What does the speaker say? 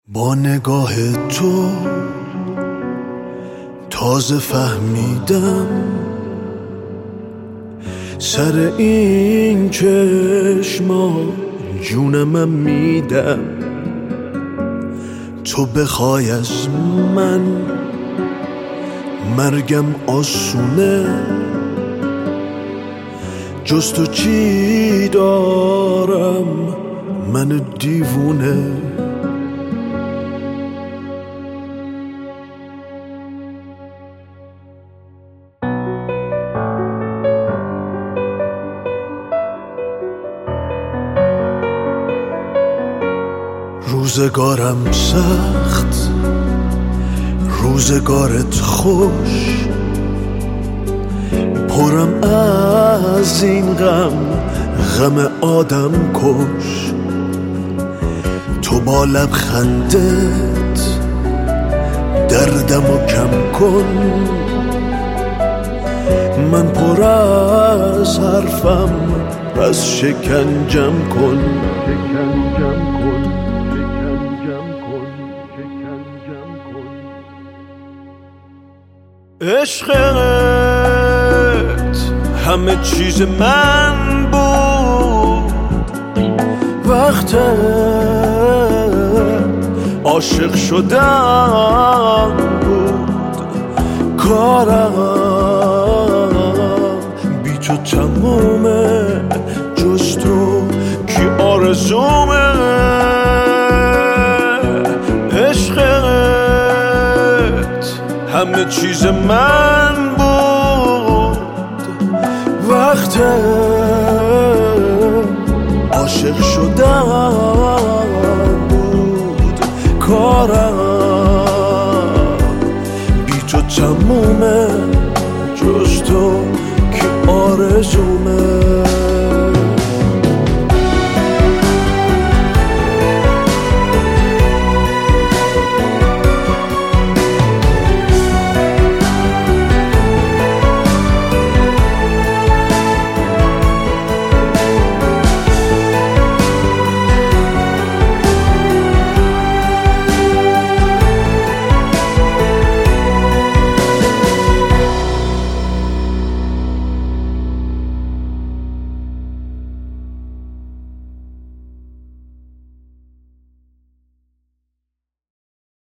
با نگاه تو تازه فهمیدم سر این چشما جونمم میدم. تو بخوای از من مرگم آسونه، جز تو چی دارم من دیوونه. روزگارم سخت، روزگارت خوش، پرم از این غم آدم کش. تو با لبخندت دردمو کم کن، من پر از حرفم پس شکنجم کن. عشقت همه چیز من بود، وقت عاشق شدن بود. کارم بی تو تمومه، جز تو کی آرزومه. همه چیز من بود، وقت عاشق شدن بود. کارم بی تو تمومه، جز تو که آرزومه.